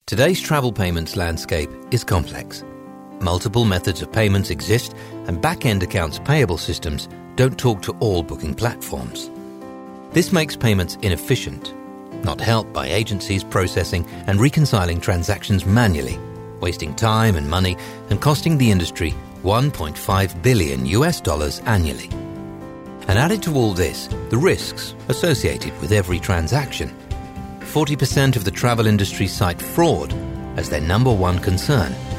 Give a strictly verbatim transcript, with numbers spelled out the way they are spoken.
Today's travel payments landscape is complex. Multiple methods of payments exist, and back-end accounts payable systems don't talk to all booking platforms. This makes payments inefficient, not helped by agencies processing and reconciling transactions manually, wasting time and money and costing the industry one point five billion U S dollars annually. And added to all this, the risks associated with every transaction. forty percent of the travel industry cite fraud as their number one concern.